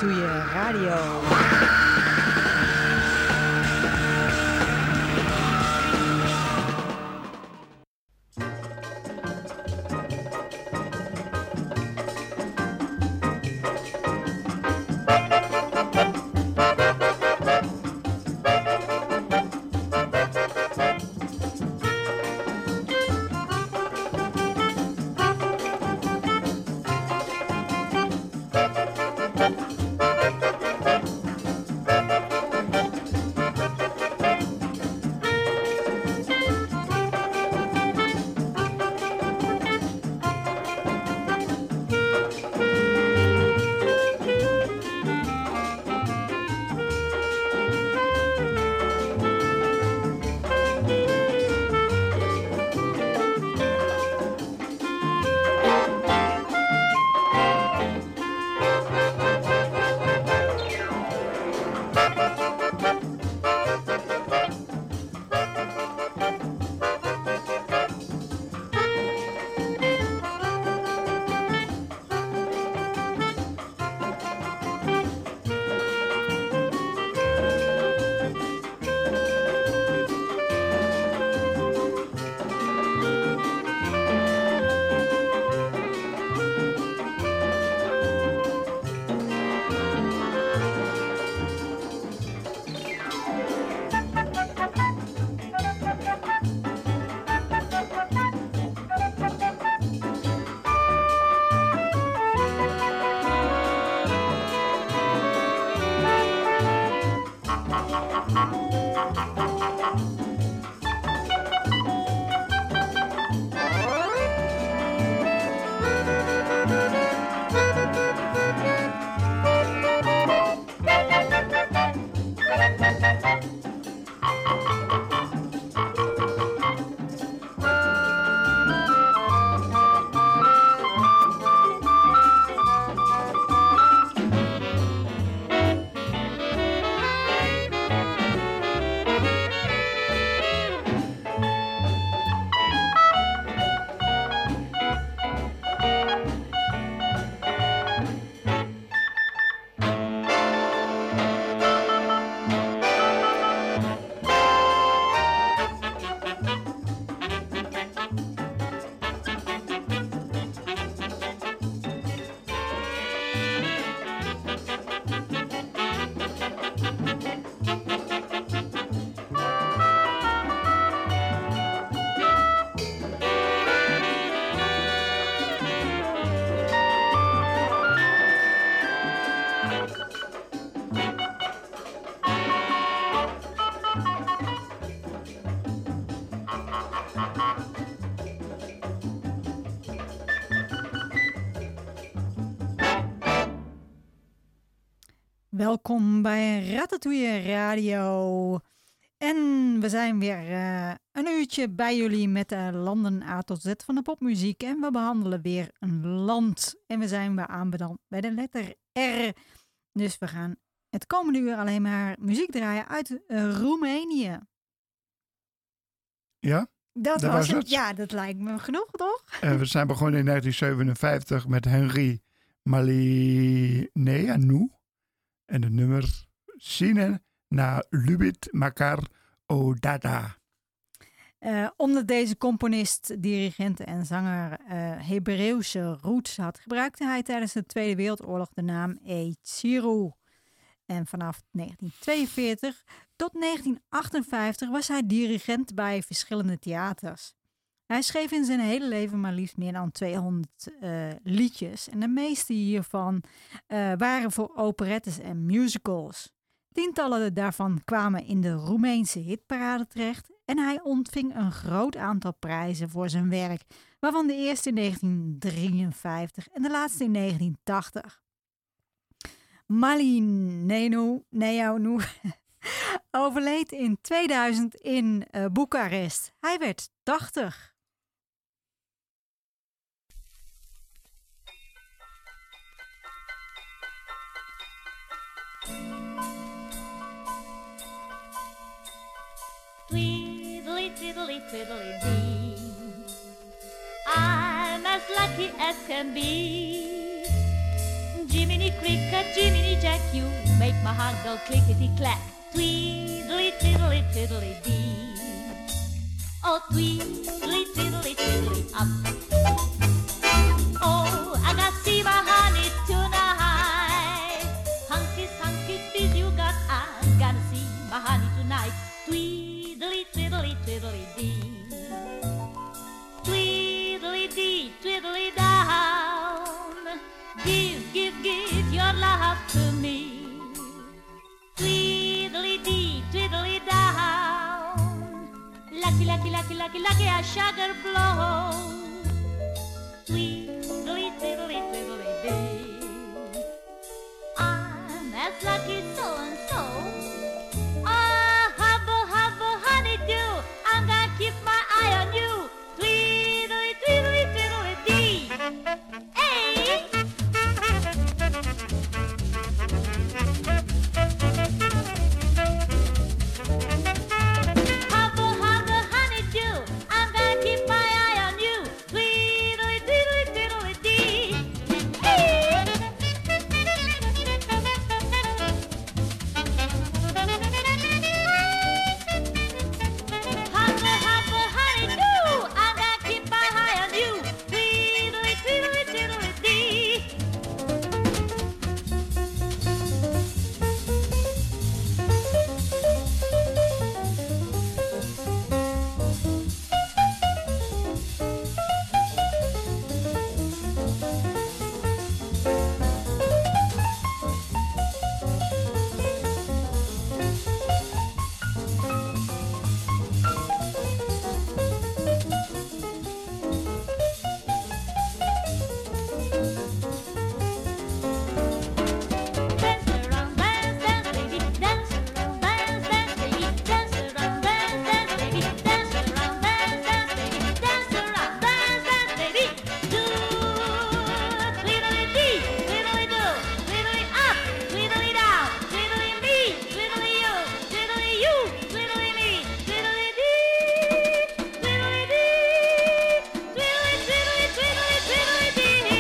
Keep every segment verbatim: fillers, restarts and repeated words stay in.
Ratatouille Radio. Welkom bij Ratatouille Radio. En we zijn weer uh, een uurtje bij jullie met de landen A tot Z van de popmuziek. En we behandelen weer een land. En we zijn weer aanbeland bij de letter R. Dus we gaan het komende uur alleen maar muziek draaien uit uh, Roemenië. Ja? Dat, dat was was het. Ja, dat lijkt me genoeg, toch? Uh, we zijn begonnen in negentien zevenenvijftig met Henri Malineanu. En het nummer Sine na Lubit Makar Odada. Uh, omdat deze componist, dirigent en zanger uh, Hebreeuwse roots had, gebruikte hij tijdens de Tweede Wereldoorlog de naam Eitsiru. En vanaf negentien tweeënveertig tot negentien achtenvijftig was hij dirigent bij verschillende theaters. Hij schreef in zijn hele leven maar liefst meer dan tweehonderd uh, liedjes. En de meeste hiervan uh, waren voor operettes en musicals. Tientallen daarvan kwamen in de Roemeense hitparade terecht. En hij ontving een groot aantal prijzen voor zijn werk. Waarvan de eerste in negentien drieënvijftig en de laatste in negentien tachtig. Malineanu Neanu overleed in tweeduizend in uh, Boekarest. Hij werd tachtig. Tweedly, tweedly, tweedly, dee. I'm as lucky as can be. Jiminy Crick, a Jiminy Jack, you make my heart go clickety-clack. Tweedly, tiddly, tiddly, dee. Oh, tweedly, tiddly, tiddly, up. Oh, I got see my honey tonight. Hunky, hunky, did you got? I gotta see my honey tonight. Tweedly, tiddly, tiddly, dee. Tweedly, dee, twiddly down. Give, give, give your love to me. Tweedly, dee, twiddly down. Lucky, lucky, lucky, lucky, lucky, a sugar blow. Tweedly, tiddly, twiddly, dee. I'm as lucky so and so. Ah, hubble, hubble, honeydew. I'm gonna keep my eye on you. Tweedly, tweedly, twiddly, dee. Hey! Hubble, hubble, honeydew. I'm gonna keep my eye on you. Tweedly, tweedly, twiddly, dee. Hey! Hubble, hubble, honeydew. I'm gonna keep my eye on you. Tweedly, tweedly, twiddly, dee. Dance around, dance, dance, baby. Dance around, dance, dance, baby. Dance around, dance, dance, baby. Dance around, dance, dance, baby. Dance around, dance, dance, baby. Do twiddly-dee, twiddly-do, twiddly up, twiddly down, twiddly me, twiddly you, twiddly you, twiddly me, twiddly-dee, twiddly-dee, twiddly, twiddly, twiddly, twiddly-dee.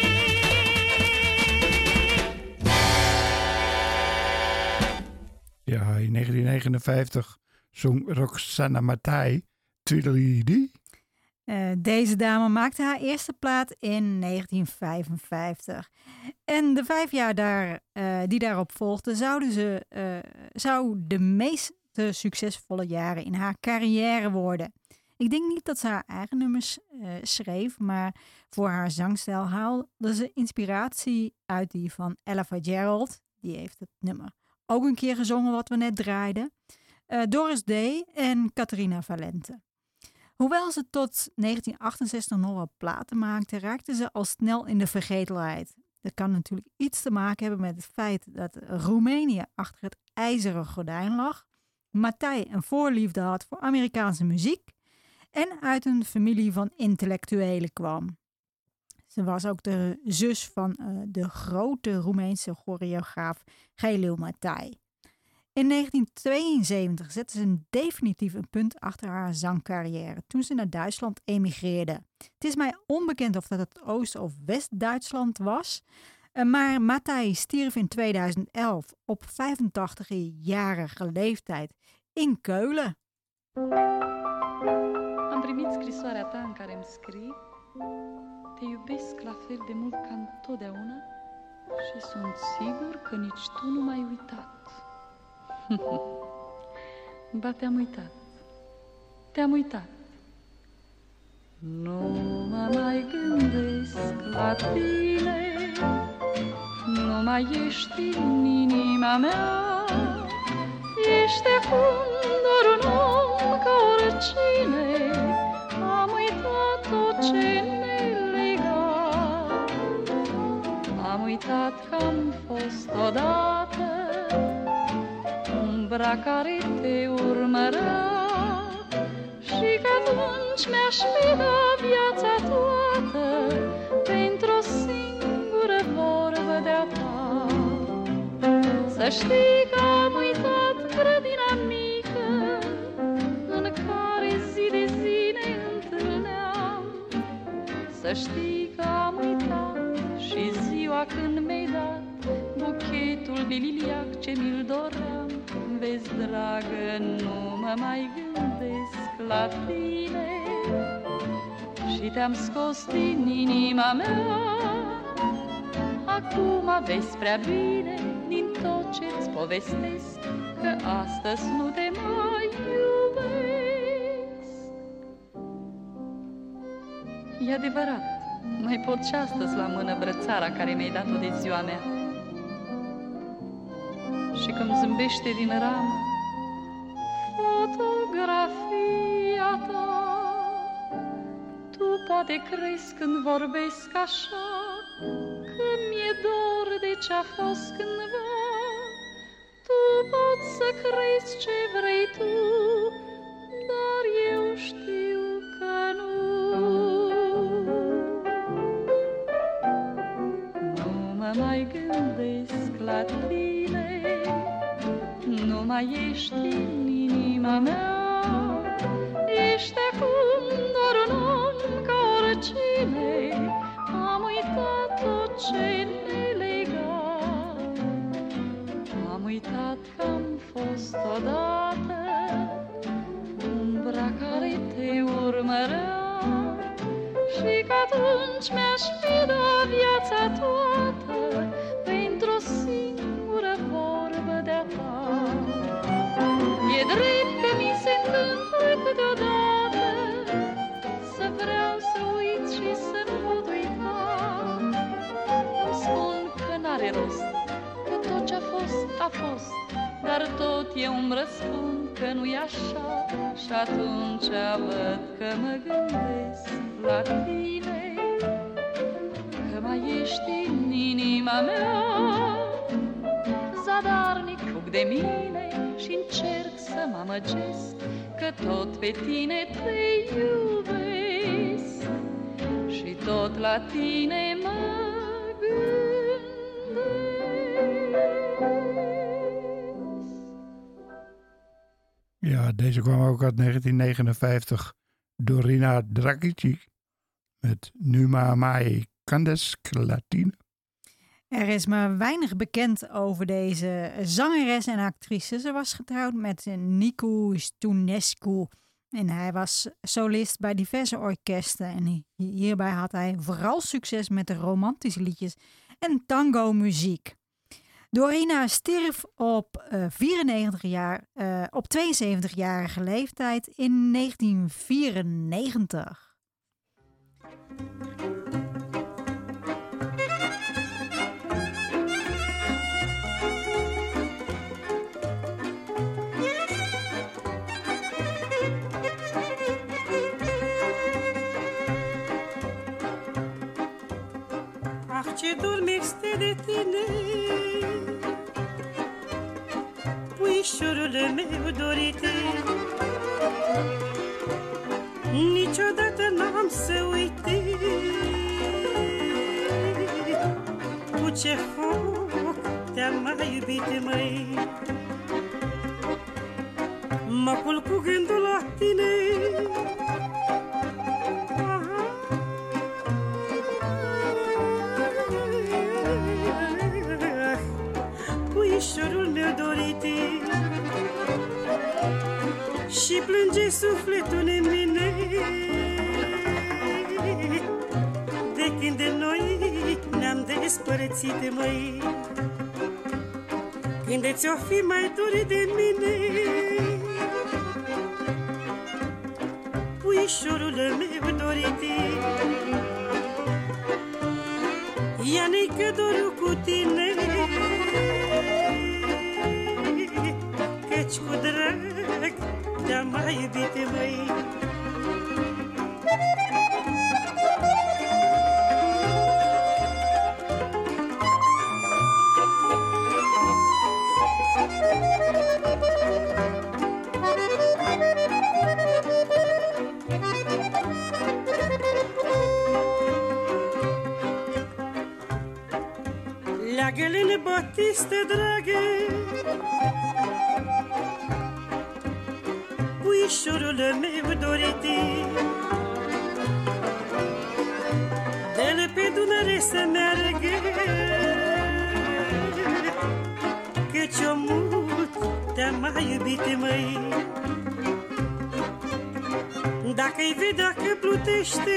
Ja, in negentien negenenvijftig zong Roxana Matthij Tweedledee. Eh, deze dame maakte haar eerste plaat in negentien vijfenvijftig. En de vijf jaar daar, eh, die daarop volgden, zouden ze, eh, zou de meest succesvolle jaren in haar carrière worden. Ik denk niet dat ze haar eigen nummers eh, schreef, maar voor haar zangstijl haalde ze inspiratie uit die van Ella Fitzgerald. Die heeft het nummer ook een keer gezongen wat we net draaiden. Eh, Doris Day en Caterina Valente. Hoewel ze tot negentien achtenzestig nog wel platen maakte, raakte ze al snel in de vergetelheid. Dat kan natuurlijk iets te maken hebben met het feit dat Roemenië achter het ijzeren gordijn lag, Matthij een voorliefde had voor Amerikaanse muziek en uit een familie van intellectuelen kwam. Ze was ook de zus van uh, de grote Roemeense choreograaf Gelu Matthij. In negentien tweeënzeventig zette ze een definitief een punt achter haar zangcarrière toen ze naar Duitsland emigreerde. Het is mij onbekend of dat het Oost- of West-Duitsland was, uh, maar Matthij stierf in tweeduizend elf op vijfentachtigjarige leeftijd in Keulen. Am primit scrisoarea ta în care îmi scrii: te iubesc la fel de mult ca întotdeauna și sunt sigur că nici tu nu m-ai uitat. Ba, te-am uitat, te-am uitat. Nu mă mai gândesc la tine, nu mai ești în inima mea. Ești acum doar un om ca oricine, am uitat tot ce ne lega. Am uitat că am fost odată umbra care te urmărea și că atunci mi-aș fi dat viața toată pentru o singură vorbă de-a ta. Să știi că am uitat grădina mică în care zi de zi ne întâlneam. Să știi că am uitat și ziua când mi-ai dat albul liliac ce mi-l doream. Vezi, dragă, nu mă mai gândesc la tine și te-am scos din inima mea. Acum vezi prea bine din tot ce-ți povestesc că astăzi nu te mai iubesc. E adevărat, mai pot și astăzi la mână brățara care mi-ai dat-o de ziua mea. Și când zâmbește din ramă fotografia ta, tu poate crezi când vorbesc așa că mi-e dor de ce-a fost cândva. Tu poți să crezi ce vrei tu, dar eu știu că nu. Nu mă mai gândesc la tine, nu mai ești în inima mea. Ești acum doar un om ca oricine. Am uitat tot ce ne lega. Am uitat că am fost odată umbra care te urmărea și că atunci mi-aș fi dat viața toată pentru o singură vorbă de-a ta. E drept că mi se întâmplă câteodată să vreau să uit și să nu pot uita. Îmi spun că n-are rost, că tot ce-a fost, a fost, dar tot eu îmi răspund că nu-i așa. Și atunci văd că mă gândesc la tine, că mai ești în inima mea. Zadarnic fug de mine și încerc să mă amăgesc că tot pe tine te iubesc și tot la tine mă gândesc. Ja, deze kwam ook uit negentien negenenvijftig door Rina Dragici met Numa Mai Candesk Latine. Er is maar weinig bekend over deze zangeres en actrice. Ze was getrouwd met Nicu Stunescu en hij was solist bij diverse orkesten. En hierbij had hij vooral succes met de romantische liedjes en tango-muziek. Dorina stierf op, uh, vierennegentig jaar, uh, op tweeënzeventigjarige leeftijd in negentien vierennegentig. Ce dor este de tine, puișorul meu dorite. Niciodată n-am să uite cu ce foc te-am mai iubit, măi. Mă culc cu gândul la tine, puișorul meu dorite. Și plânge sufletul în mine de când de noi ne-am despărțit, măi. Când ți-o fi mai dor de mine, puișorul meu dorite. Ia-ne că dorul cu tine, căci cu drag te-am mai iubit, măi. Leagă-le, Batiste, dragă, puișorul meu dorite. Dă-l pe Dunăre să meargă Dacă ți-o mut, te-am mai iubit, măi. Dacă-i vedea că plutește,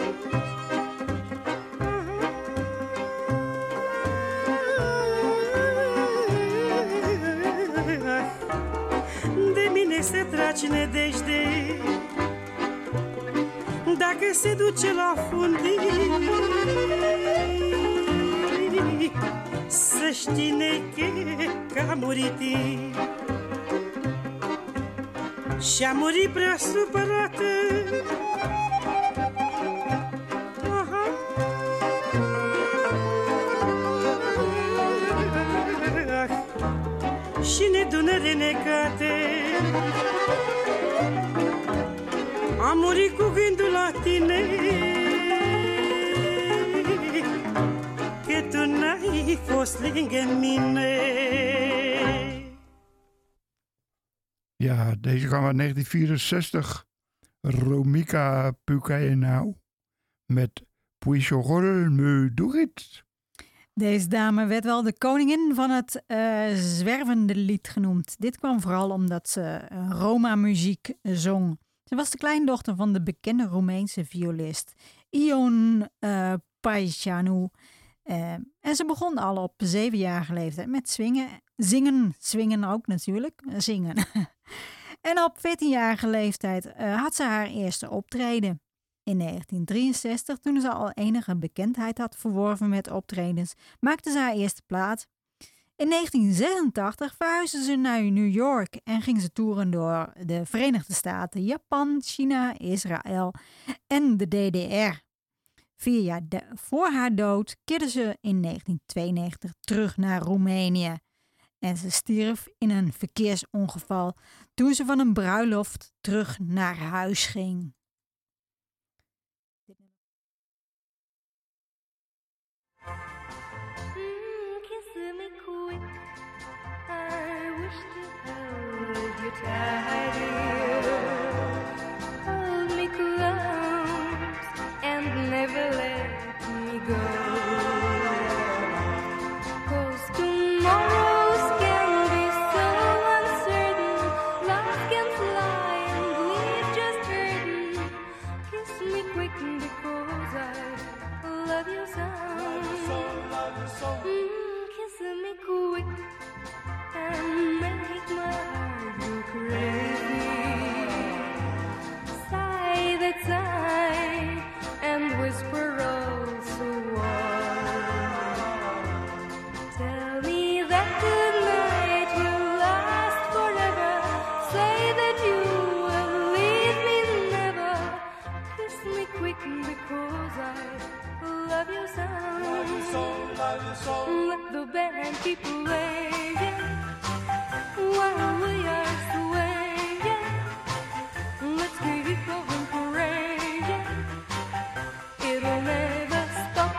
de mine se tragi nedejde. Dacă se duce la fundii, să știi neche că a murit. Și-a murit prea supărată. Aha. Și nedunări necate. A murit cu gândul la tine, că tu n-ai fost lângă mine. Ja, deze kwam uit negentien vierenzestig. Romika Pukaenau met Puishogol me Durit. Deze dame werd wel de koningin van het uh, zwervende lied genoemd. Dit kwam vooral omdat ze uh, Roma-muziek zong. Ze was de kleindochter van de bekende Roemeense violist Ion uh, Paisianu. Uh, en ze begon al op zevenjarige leeftijd met swingen, zingen, swingen ook natuurlijk, zingen. En op veertienjarige leeftijd uh, had ze haar eerste optreden. In negentien drieënzestig, toen ze al enige bekendheid had verworven met optredens, maakte ze haar eerste plaat. In negentien zesentachtig verhuisde ze naar New York en ging ze toeren door de Verenigde Staten, Japan, China, Israël en de D D R. Vier jaar de, voor haar dood keerde ze in negentien tweeënnegentig terug naar Roemenië. En ze stierf in een verkeersongeval toen ze van een bruiloft terug naar huis ging. Hold me close and never let me go. 'Cause tomorrows can be so uncertain. Love can fly and leave just hurting. Kiss me quick because I love you so. Mm, kiss me quick and make my heart go crazy. Sigh that sigh and whisper oh so warm. Tell me that tonight will last forever. Say that you will leave me never. Kiss me quick because I love you so. Love you so, love you so. Let the band keep playing while we are swaying. Let's keep going crazy. It'll never stop.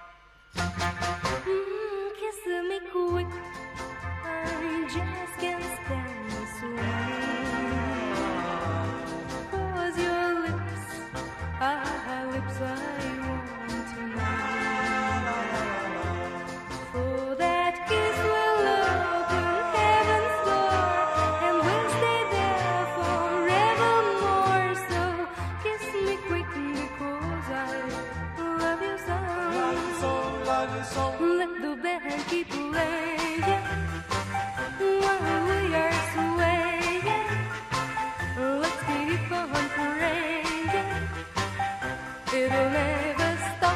Mm, kiss me quick. I just can't stand this way. 'Cause your lips are lips I want tonight. For that kiss will open heaven's door and we'll stay there forevermore. So kiss me quick because I love you so. Love you so, love you so. Let the band keep playing while we are swaying. Let's keep on praying. It'll never stop.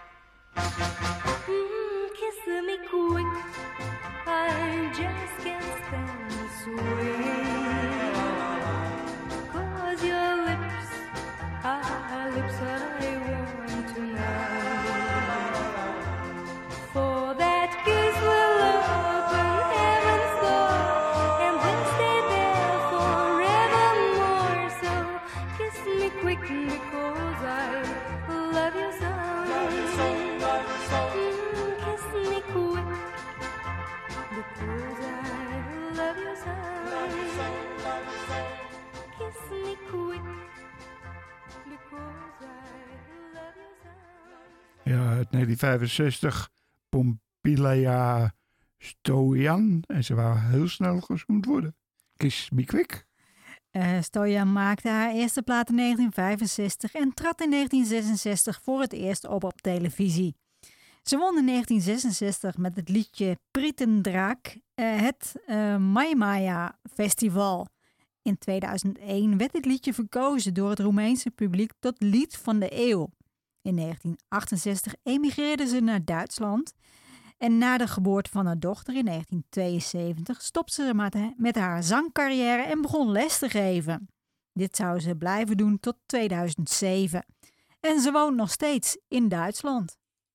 Mm, kiss me quick. I just can't stand this way. 'Cause your lips are lips I want tonight. For that kiss will open heaven's door and we'll stay there forevermore. So kiss me quick because I love you so. Love you so, love you so. Mm, kiss me quick because I love you so. Love you so, love you so. Kiss me quick because I love you so. Ja, uit negentien vijfenzestig. Pompilia Stojan en ze wou heel snel gezoend worden. Kiss me quick. Uh, Stojan maakte haar eerste plaat in negentien vijfenzestig en trad in negentien zesenzestig voor het eerst op op televisie. Ze won in negentien zesenzestig met het liedje Prietendrak uh, het uh, Maimaya Festival. In tweeduizend één werd dit liedje verkozen door het Roemeense publiek tot lied van de eeuw. In negentien achtenzestig emigreerde ze naar Duitsland en na de geboorte van haar dochter in negentien tweeënzeventig stopte ze met haar zangcarrière en begon les te geven. Dit zou ze blijven doen tot tweeduizend zeven. En ze woont nog steeds in Duitsland.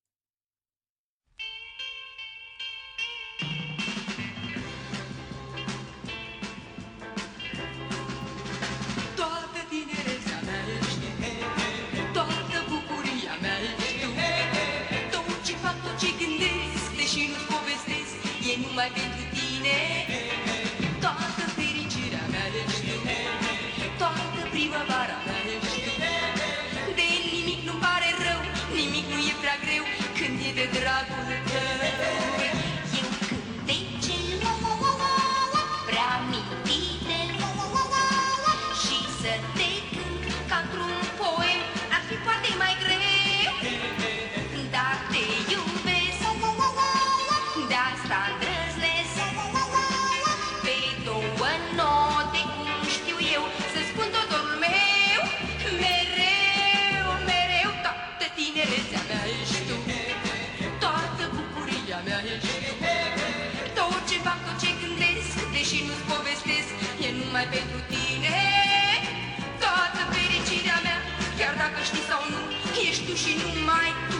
Numai pentru tine, toată fericirea mea ești tu, toată primăvara mea ești tu. De nimic nu pare rău, nimic nu e prea greu când e de dragul tău. Eu cântece prea amintite și să te cânt ca într-un poem ar fi poate mai greu, dar te iubesc, de asta îndrăznesc pe două note, cum știu eu, să spun tot dorul meu. Mereu, mereu, toată tinerețea mea ești tu, toată bucuria mea ești tu. Tot ce fac, tot ce gândesc, deși nu-ți povestesc, e numai pentru tine. Toată fericirea mea, chiar dacă știi sau nu, ești tu și numai tu.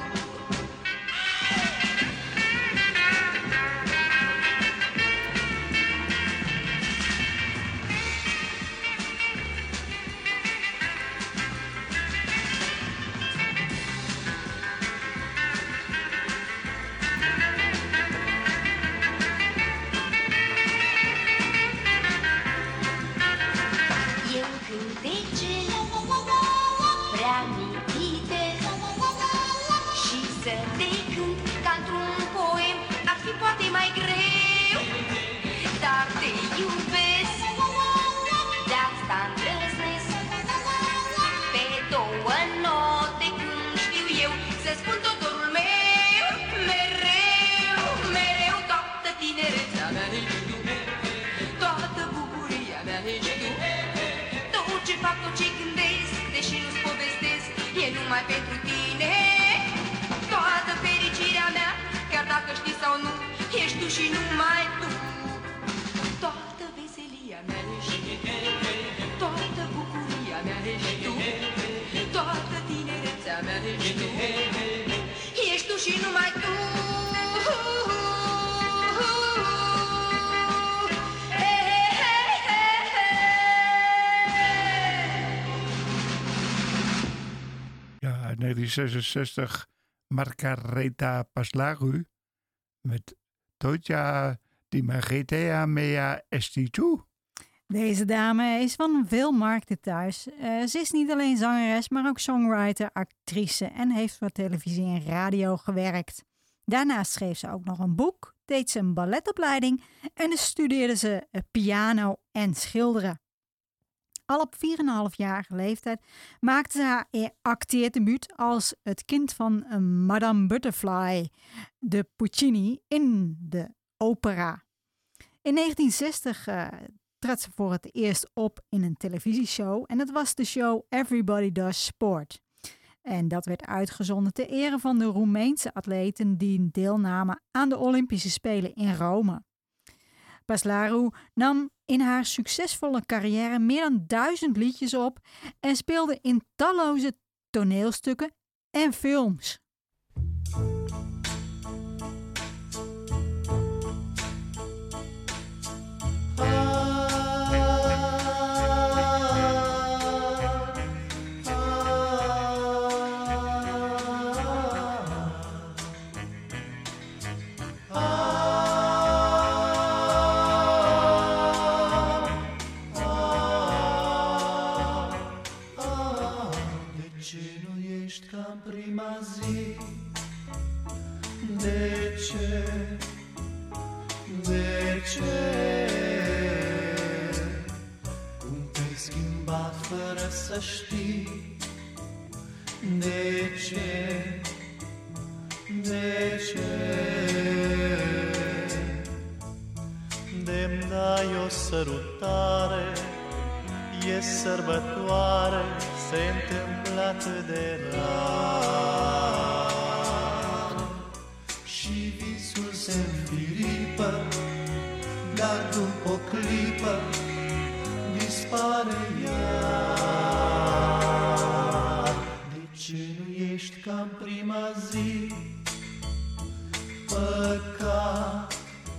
Numai pentru tine, toată fericirea mea, chiar dacă știi sau nu, ești tu și numai tu. Toată veselia mea ești tu, toată bucuria mea ești tu, toată tinerețea mea ești tu, ești tu și numai tu. negentien zesenzestig Margareta Paslaru met Toja di Margetea mea esti tu. Deze dame is van veel markten thuis. Uh, ze is niet alleen zangeres, maar ook songwriter, actrice en heeft voor televisie en radio gewerkt. Daarnaast schreef ze ook nog een boek, deed ze een balletopleiding en studeerde ze piano en schilderen. Al op vier komma vijf jarige leeftijd maakte ze haar acteerdebuut als het kind van Madame Butterfly, de Puccini, in de opera. In negentien zestig uh, trad ze voor het eerst op in een televisieshow en dat was de show Everybody Does Sport. En dat werd uitgezonden ter ere van de Roemeense atleten die deelnamen aan de Olympische Spelen in Rome. Paslaru nam in haar succesvolle carrière meer dan duizend liedjes op en speelde in talloze toneelstukken en films. ce? Cum te-ai schimbat fără să știi? De ce? De ce? De-mi dai o sărutare, e sărbătoare, se întâmplă atât de rar. Și visul se înfiripă, dar după o clipă dispare iar. De ce nu ești ca în prima zi? Păcat,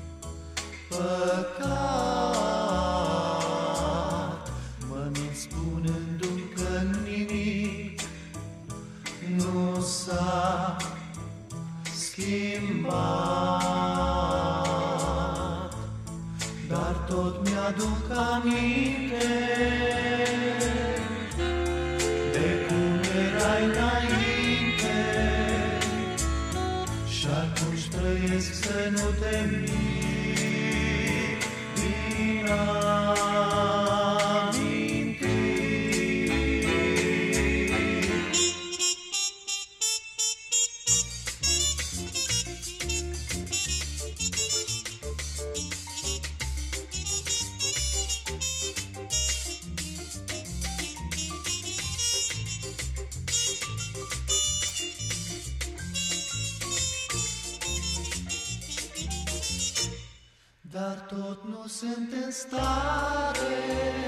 păcat, mă mint spunându-mi că nimic nu s-a schimbat, dar tot mi-aduc aminte de cum erai înainte și atunci trăiesc să nu te mint din dar tot nu sunt în stare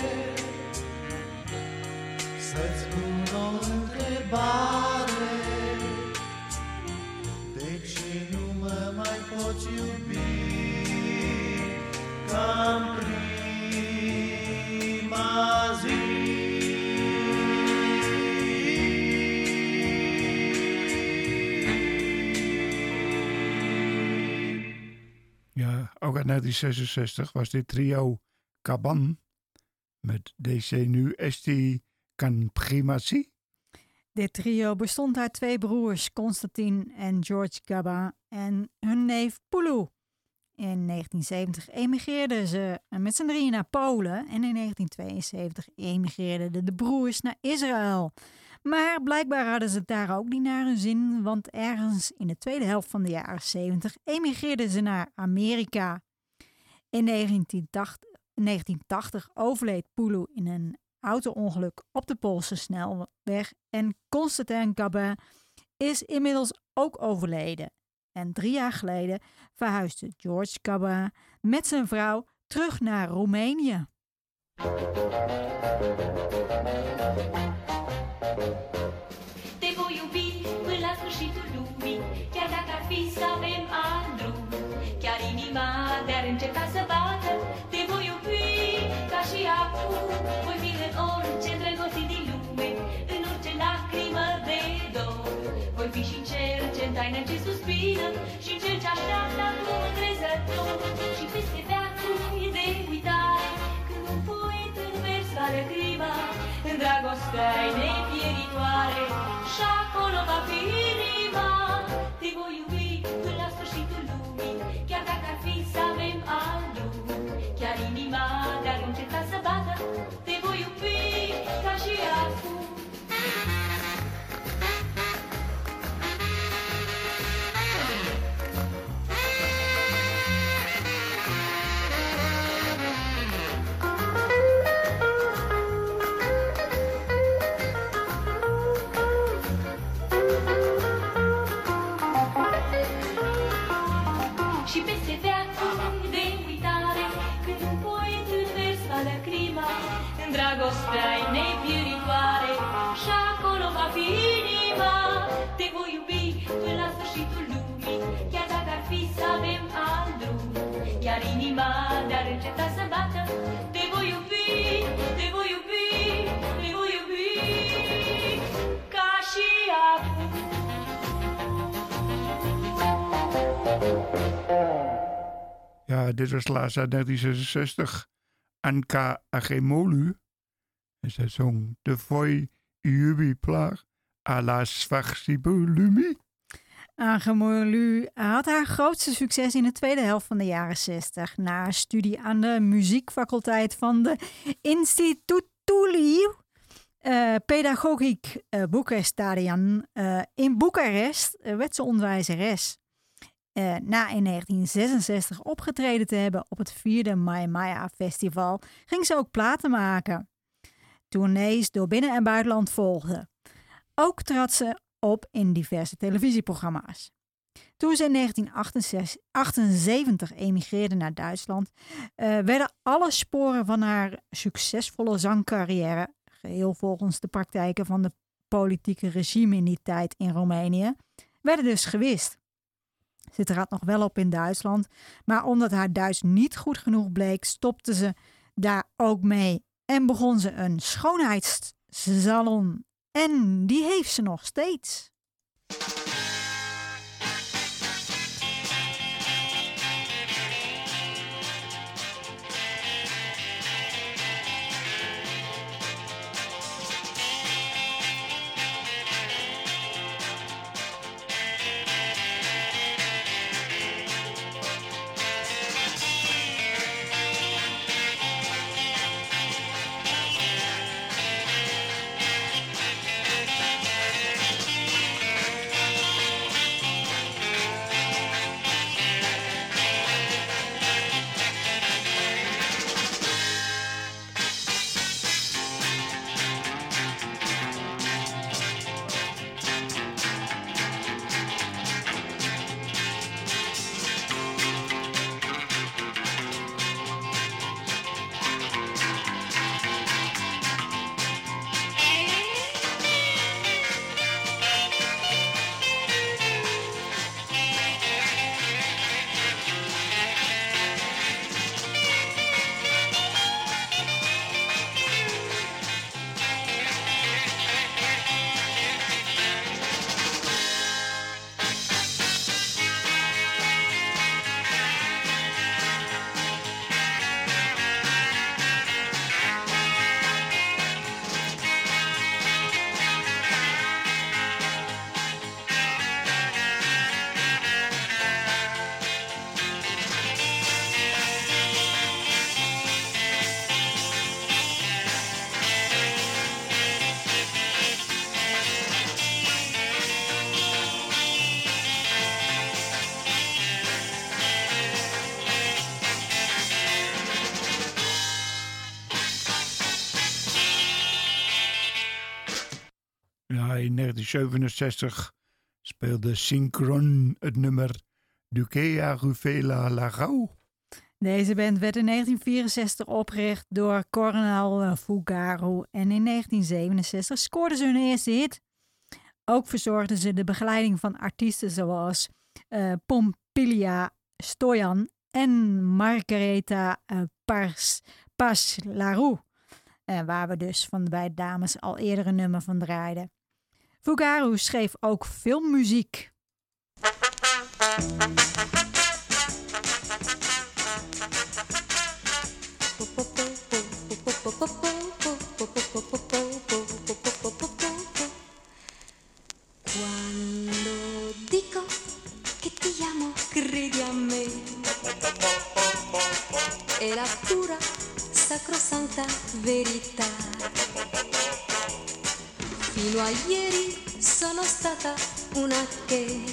să-ți pun o întrebare. De ce nu mă mai poți iubi ca-n prima zi? Ja, ook uit negentien zesenzestig was dit trio Caban met D C nu Esti Can Primasi. Dit trio bestond uit twee broers, Constantin en George Gabin, en hun neef Pulu. In negentien zeventig emigreerden ze met z'n drieën naar Polen en in negentien tweeënzeventig emigreerden de, de broers naar Israël. Maar blijkbaar hadden ze het daar ook niet naar hun zin, want ergens in de tweede helft van de jaren zeventig emigreerden ze naar Amerika. In negentien tachtig overleed Pulu in een auto-ongeluk op de Poolse snelweg en Constantin Gabin is inmiddels ook overleden. En drie jaar geleden verhuisde George Gabin met zijn vrouw terug naar Roemenië. Te voi iubi până la sfârșitul lumii, chiar dacă ar fi să avem alt drum. Chiar inima de-ar înceta să bată, te voi iubi ca și acum. Voi fi în orice îndrăgostit din lume, în orice lacrimă de dor. Voi fi și în cer ce-n taină ce suspină, și în cel ce așteaptă acum încrezător. Și peste veacuri de uitare, când un poet în vers va lăcrima, în dragostea-i nepieritoare, și acolo va fi inima. Te voi iubi până la sfârșitul lumii, chiar dacă ar fi să avem alt drum. Chiar inima de-ar înceta să bată, te voi iubi ca și acum. Și peste veacuri de uitare, când un poet în vers va lăcrima, în dragostea-i nepieritoare, și acolo va fi inima. Te voi iubi până la sfârșitul lumii, chiar dacă ar fi să avem alt drum. Chiar inima de-ar înceta să bată, te voi iubi, te voi iubi, te voi iubi, ca și acum. Ja, dit was laatst uit negentien zesenzestig. Anka Agemolu. En zij zong De Voi Jubi Plaag à la Svaxibulumi. Angemolu had haar grootste succes in de tweede helft van de jaren zestig. Na studie aan de muziekfaculteit van de Institutului uh, Pedagogic uh, Bucurestarian uh, in Boekarest uh, werd ze onderwijzeres. Uh, na in negentien zesenzestig opgetreden te hebben op het vierde Mai Maya Festival ging ze ook platen maken. Tournees door binnen- en buitenland volgden. Ook trad ze op in diverse televisieprogramma's. Toen ze in negentien achtenzeventig emigreerde naar Duitsland, uh, werden alle sporen van haar succesvolle zangcarrière, geheel volgens de praktijken van de politieke regime in die tijd in Roemenië, werden dus gewist. Ze trad nog wel op in Duitsland, maar omdat haar Duits niet goed genoeg bleek, stopte ze daar ook mee en begon ze een schoonheidssalon. En die heeft ze nog steeds. Ja, in negentien zevenenzestig speelde Synchron het nummer Dukea Ruvela Lagau. Deze band werd in negentien vierenzestig opgericht door Cornel Fugaru en in negentien zevenenzestig scoorden ze hun eerste hit. Ook verzorgden ze de begeleiding van artiesten zoals uh, Pompilia Stoyan en Margareta uh, Pars, Paslaru, uh, waar we dus van de beide dames al eerder een nummer van draaiden. Fugaru schreef ook filmmuziek. Quando dico che ti amo, credi a me. È la pura, sacrosanta verità. Fino a ieri sono stata una che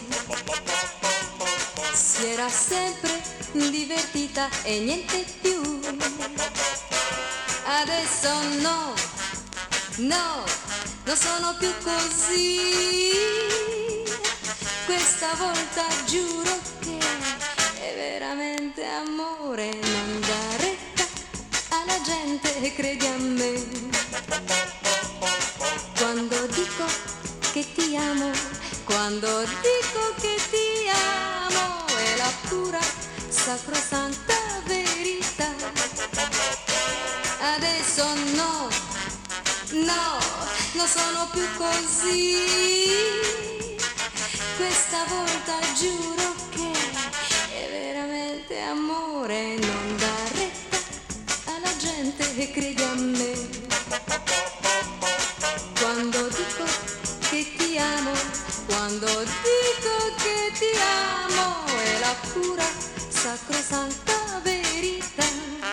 si era sempre divertita e niente più. Adesso no, no, non sono più così. Questa volta giuro che è veramente amore. Non dà retta alla gente, credi a me. Quando dico che ti amo, quando dico che ti amo, è la pura, sacrosanta verità. Adesso no, no, non sono più così. Questa volta giuro che è veramente amore. Non dà retta alla gente, credi a me. Quando dico che ti amo, quando dico che sacrosanta verità.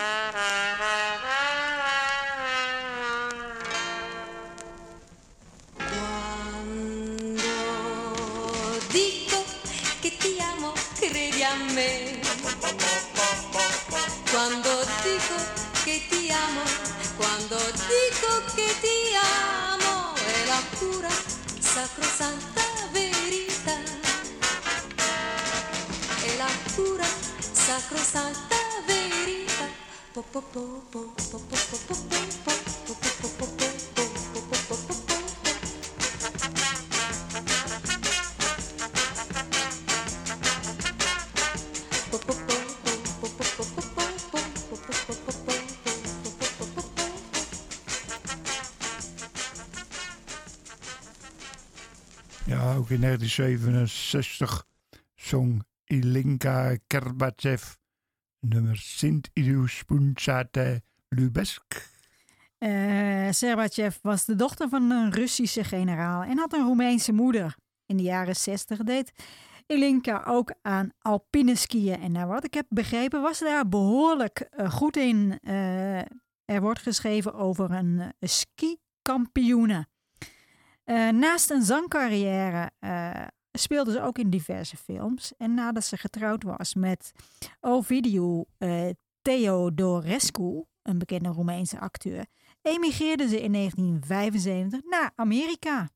Quando dico che ti amo, credi a me. Quando dico che ti amo, quando dico che ti amo, è la pura sacrosanta verità. È la pura sacrosanta verità. Po po po po po po po po po po po po po po po. Ja, ook in negentien zevenenzestig zong Ilinka Kerbatsev nummer Sint Idu Spunzate Lubesk. Uh, Serbatjev was de dochter van een Russische generaal en had een Roemeense moeder. In de jaren zestig deed Ilinka ook aan alpine skiën. En naar wat ik heb begrepen was ze daar behoorlijk uh, goed in. Uh, er wordt geschreven over een uh, ski-kampioene. Uh, naast een zangcarrière uh, speelde ze ook in diverse films. En nadat ze getrouwd was met Ovidiu uh, Theodorescu, een bekende Roemeense acteur, emigreerde ze in negentien vijfenzeventig naar Amerika.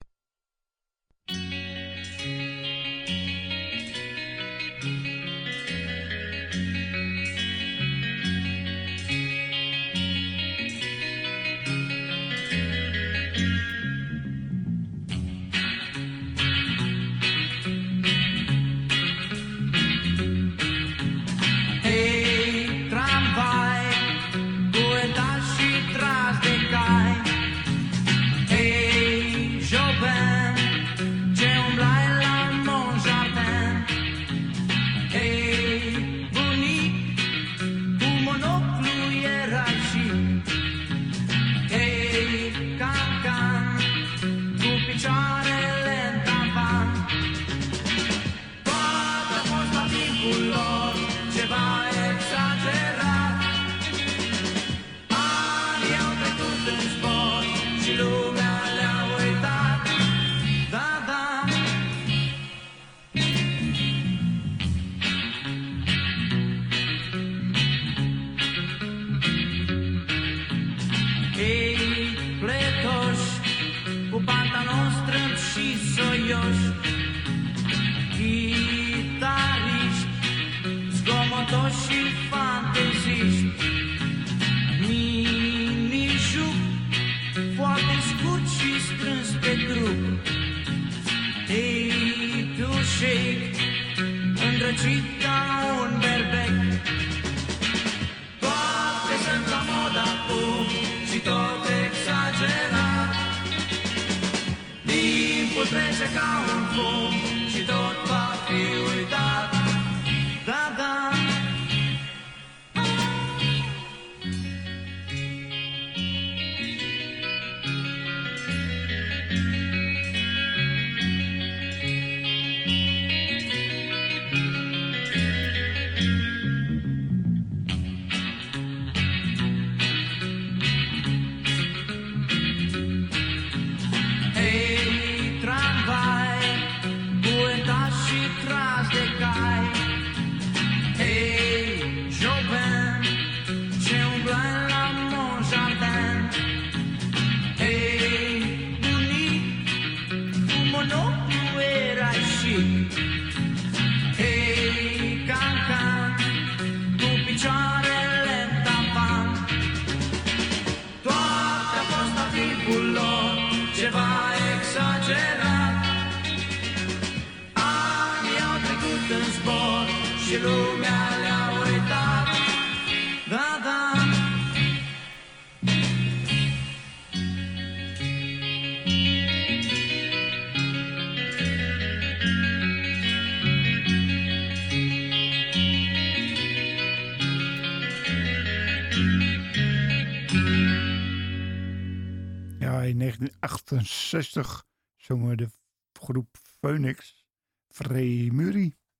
In negentien achtenzestig zongen de groep Phoenix Free Muri.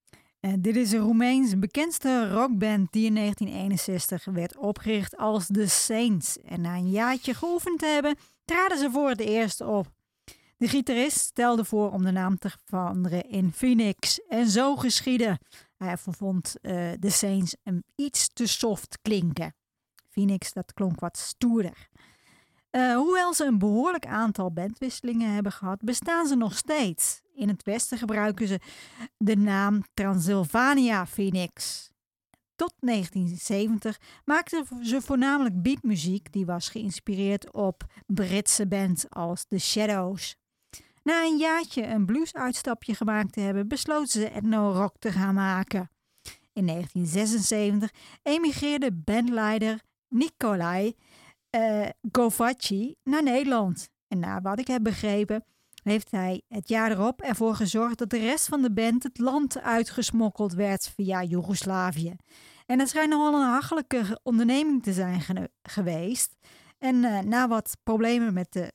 Uh, dit is een Roemeens bekendste rockband die in negentien eenenzestig werd opgericht als The Saints. En na een jaartje geoefend te hebben, traden ze voor het eerst op. De gitarist stelde voor om de naam te veranderen in Phoenix. En zo geschiedde. Hij vond uh, The Saints een iets te soft klinken. Phoenix, dat klonk wat stoerder. Uh, hoewel ze een behoorlijk aantal bandwisselingen hebben gehad, bestaan ze nog steeds. In het Westen gebruiken ze de naam Transylvania Phoenix. Tot negentien zeventig maakten ze voornamelijk beatmuziek die was geïnspireerd op Britse bands als The Shadows. Na een jaartje een bluesuitstapje gemaakt te hebben, besloten ze ethno-rock te gaan maken. In negentien zesenzeventig emigreerde bandleider Nikolai uh, Govacci naar Nederland. En naar wat ik heb begrepen, heeft hij het jaar erop ervoor gezorgd dat de rest van de band het land uitgesmokkeld werd via Joegoslavië. En het schijnt nogal een hachelijke onderneming te zijn ge- geweest. En uh, na wat problemen met de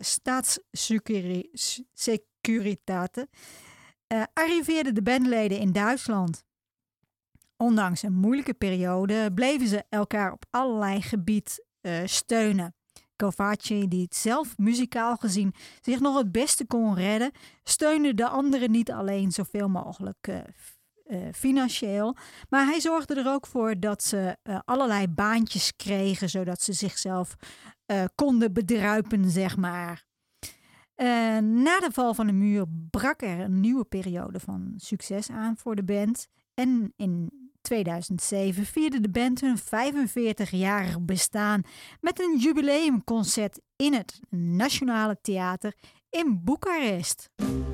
staatssecuriteiten uh, arriveerden de bandleden in Duitsland. Ondanks een moeilijke periode bleven ze elkaar op allerlei gebied uh, steunen. Govacci, die het zelf muzikaal gezien zich nog het beste kon redden, steunde de anderen niet alleen zoveel mogelijk uh, uh, financieel, maar hij zorgde er ook voor dat ze uh, allerlei baantjes kregen, zodat ze zichzelf uh, konden bedruipen, zeg maar. Uh, na de val van de muur brak er een nieuwe periode van succes aan voor de band. En in tweeduizend zeven vierde de band hun vijfenveertigjarig bestaan met een jubileumconcert in het Nationale Theater in Boekarest.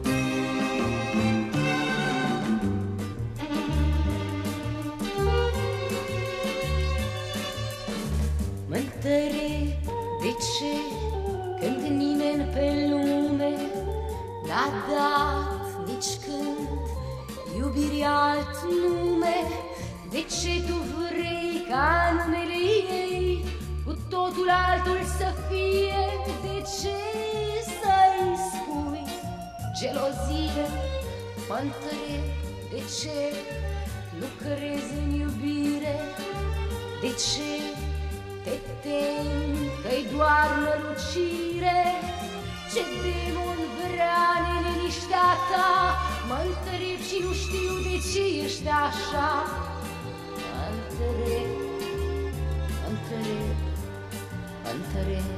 Mă întăresc de ce când nimeni pe lume n-a dat nici când iubirii alt nume. De ce tu vrei ca numele ei cu totul altul să fie? De ce să-i spui gelozie? Mă întreb de ce nu crezi în iubire? De ce te temi că-i doar nălucire? Ce demon vrea neliniștea ta? Mă întreb și nu știu de ce ești așa. Mă întreb, mă întreb, mă întreb.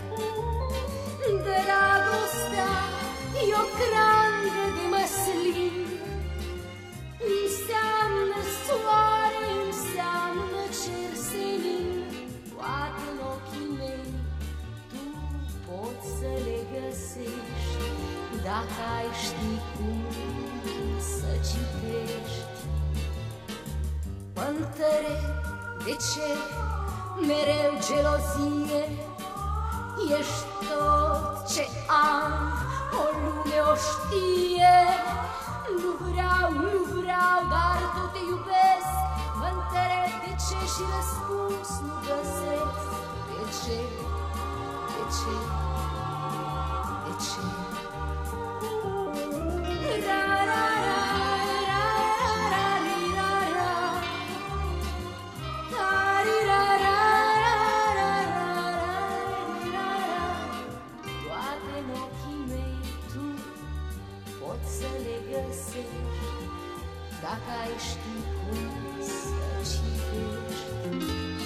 Dragostea e o crangă de măslin, înseamnă soare, înseamnă cer senin. Toate în ochii mei tu poți să le găsești, dacă ai ști cum să citești. Mă întreb de ce mereu gelozie? Ești tot ce am, o lume o știe. Nu vreau, nu vreau, dar tot te iubesc. Mă întreb de ce și răspuns nu găsesc. De ce, de ce, de ce? Ra, ra, ra, ra, ra, ri, ra, ra. Ta, ri, ra, ra, ra, ra, ra, ra, ri, ra, ra. Toate în ochii mei tu poți să le găsești, dacă ai ști cum să citești.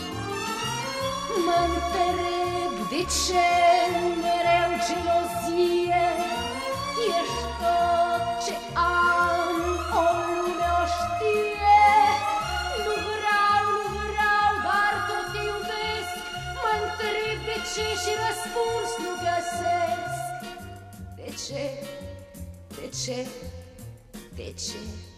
Mă întreb de ce mereu gelozie? Ești tot ce am, o lume o știe. Nu vreau, nu vreau, dar tot te iubesc. Mă întreb de ce și răspuns nu găsesc. De ce, de ce, de ce?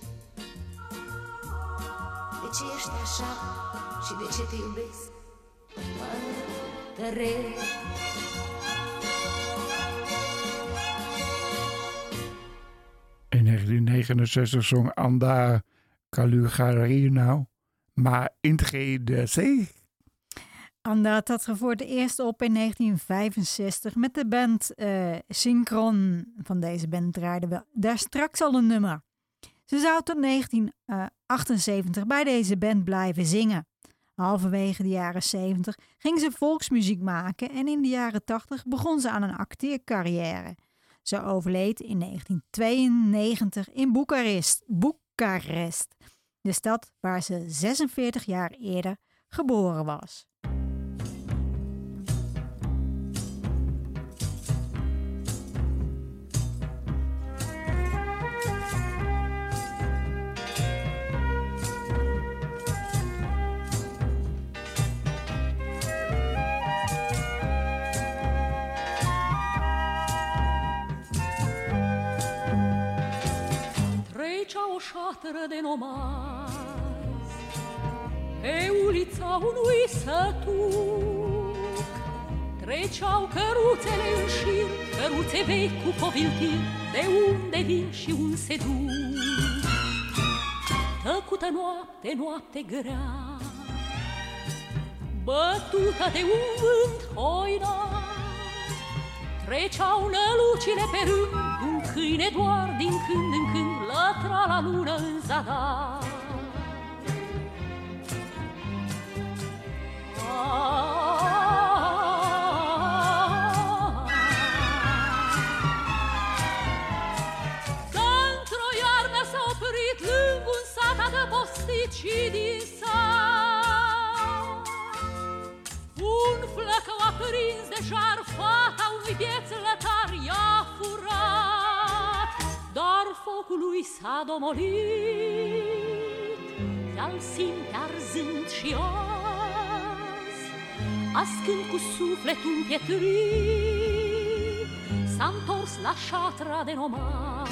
De ce ești așa și de ce te iubesc? Mă întreb. In negentien negenenzestig zong Anda Kalugarino Ma Intre de Zee. Anda had dat voor het eerst op in negentien vijfenzestig met de band uh, Synchron. Van deze band draaiden we daar straks al een nummer. Ze zou tot negentien achtenzeventig bij deze band blijven zingen. Halverwege de jaren zeventig ging ze volksmuziek maken en in de jaren tachtig begon ze aan een acteercarrière. Ze overleed in negentien tweeënnegentig in Boekarest, Boekarest, de stad waar ze zesenveertig jaar eerder geboren was. Trecea o șatră de nomazi pe ulița unui sătuc. Treceau căruțele în șir, căruțe vechi cu coviltir, de unde vin și unde se duc. Tăcută noapte, noapte grea, bătută de un vânt hoina. Treceau nălucile pe rând, un câine doar din când în când lătra la lună în zadar. Că într-o iarnă s-a oprit lângă un sat adăpostit și din sat un flăcău aprins de jar, fata unui bieț lătar i-a furat. Dar focul lui s-a domolit, i-al simte arzând și azi, ascând cu sufletul împietrit, s-a întors la șatra de nomazi.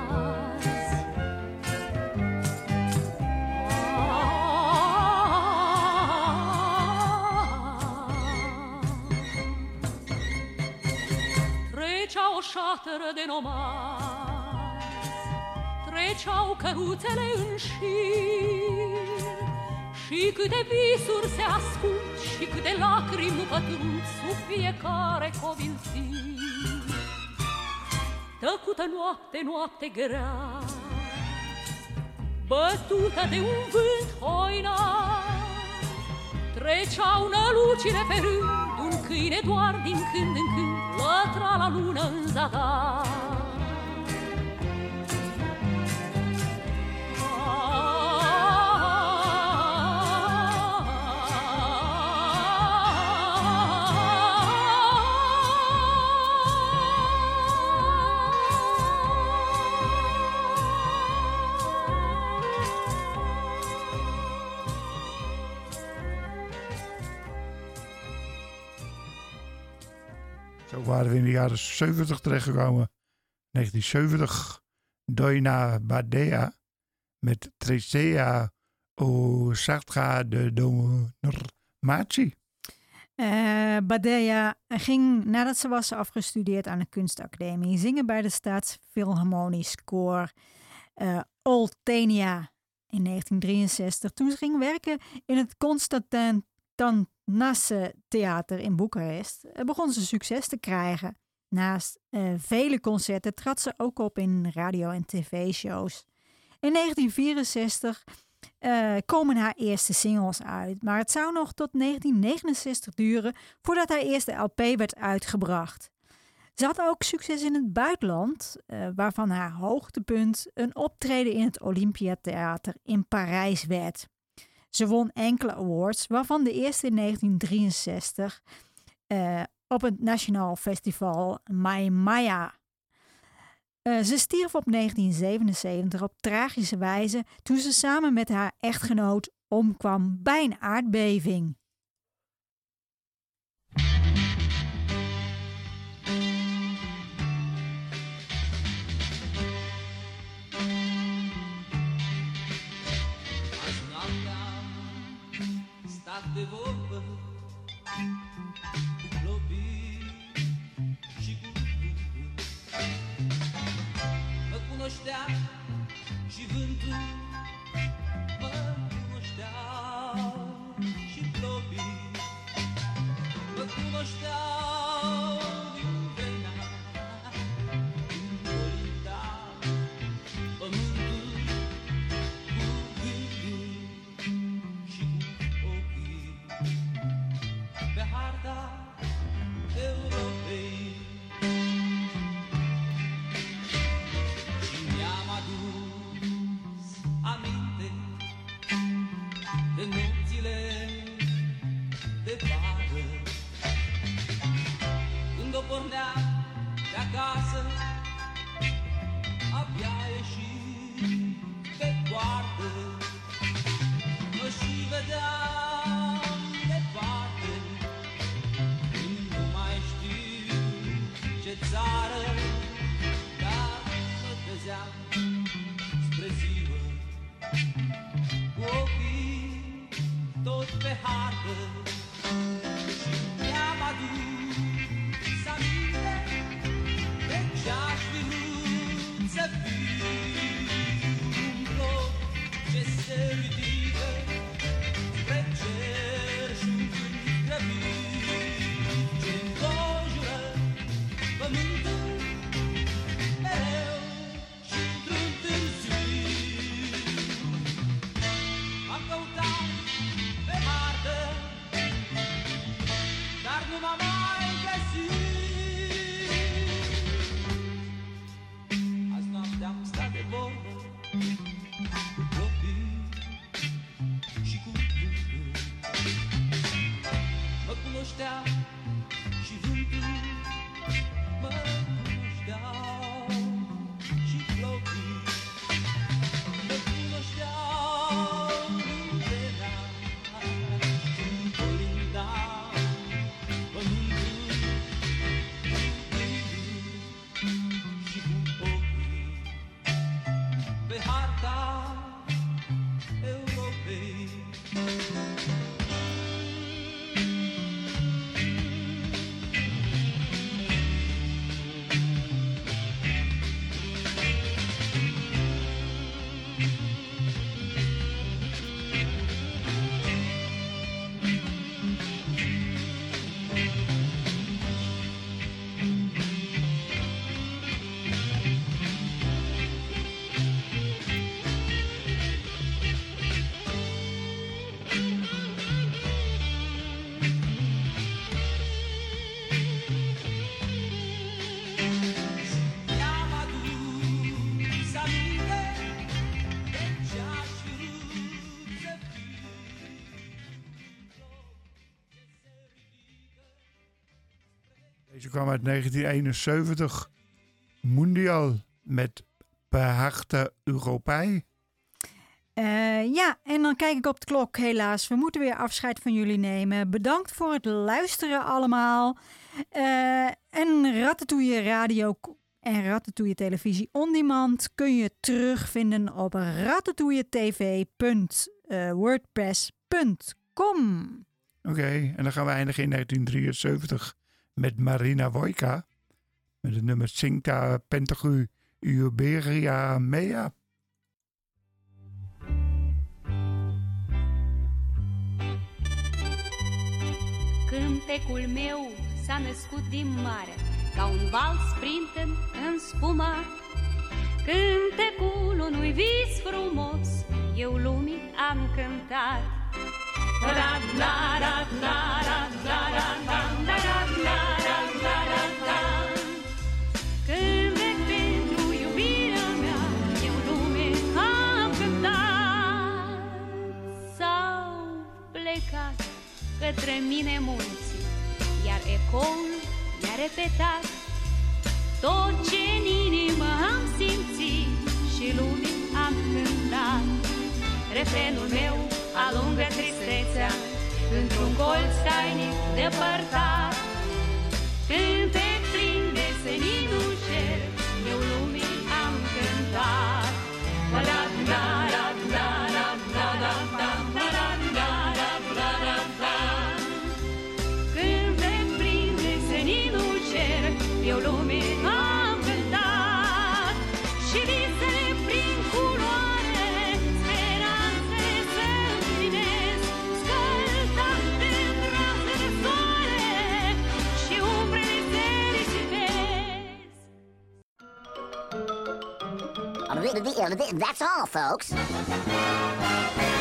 Treceau o șatră de nomazi, treceau căruțele în șir, și câte visuri se ascund și câte lacrimi nu pătrund sub fiecare covilțir. Tăcută noapte, noapte grea, bătută de un vânt hoina. Treceau nălucile pe rând, un câine doar din când în când lătra la lună în zadar. Zo waren we in de jaren zeventig terechtgekomen. negentien zeventig, Doina Badea met Trecea o Sartra de Donormatie. Uh, Badea ging, nadat ze was afgestudeerd aan de kunstacademie, zingen bij de Staatsfilharmonisch Koor uh, Oltenia in negentien drieënzestig. Toen ze ging werken in het Constantin Tanasse Theater in Boekarest, uh, begon ze succes te krijgen. Naast uh, vele concerten trad ze ook op in radio- en tv-shows. In negentien vierenzestig uh, komen haar eerste singles uit, maar het zou nog tot negentien negenenzestig duren voordat haar eerste L P werd uitgebracht. Ze had ook succes in het buitenland, uh, waarvan haar hoogtepunt een optreden in het Olympiatheater in Parijs werd. Ze won enkele awards, waarvan de eerste in negentien drieënzestig uh, op het Nationaal Festival Mai Maya. Uh, ze stierf op negentien zevenenzeventig op tragische wijze toen ze samen met haar echtgenoot omkwam bij een aardbeving. De vorbă cu clopii și cu vântul. Mă cunoștea și vântul, mă cunoșteau și clopii, mă cunoșteau din vremea când colinda pământul cu vânt. vedeam departe, când nu mai știu ce țară, dar mă trezeam spre ziua, cu ochii tot pe hartă, și mi-am adus aminte de ce-aș fi vrut să fiu, un bloc ce se ridică spre cer și un cânt grăbit ce înconjură pământul mereu și într-un târziu. Am căutat pe hartă, dar nu m-am mai găsit. Azi noaptea am stat de vorbă cu plopii și cu vântul. Mă cunoștea și vântul, mă cunoșteau și plopii. Mă cunoșteau lumea, când colinda pământul cu gândul și cu ochii pe harta Europei. Mi-am adus aminte de ce-aș fi vrut să fiu, Deze kwam uit negentien eenenzeventig. Mondial met Per harte Europei. Eh, ja, en dan kijk ik op de klok helaas. We moeten weer afscheid van jullie nemen. Bedankt voor het luisteren allemaal. Eh, en Ratatouille Radio en Ratatouille Televisie On Demand kun je terugvinden op ratatouilletv punt wordpress punt com. Oké, en dan gaan we eindigen in negentien drieënzeventig met Marina Wojka. Met het nummer Cincta Pentagu Iuberia Mea. Cântecul meu s-a născut din mare, ca un vals printen în spumat. Cântecul unui vis frumos, eu lumii am cântat. Cântec pentru iubirea mea, eu lumii am cântat. S-au plecat către mine munții, iar ecoul mi-a repetat tot ce în inimă am simțit și lumii am cântat. Refrenul meu alungă tristețea într-un colț tainic depărtat. Cântec plin de senin ușer, eu lumii am cântat. Cântec plin de senin ușer, eu lumii am cântat. Și visele prin culoare, speranțe să împlinesc, scăltate în brațe de soare și umbrele se risipesc. That's all, folks.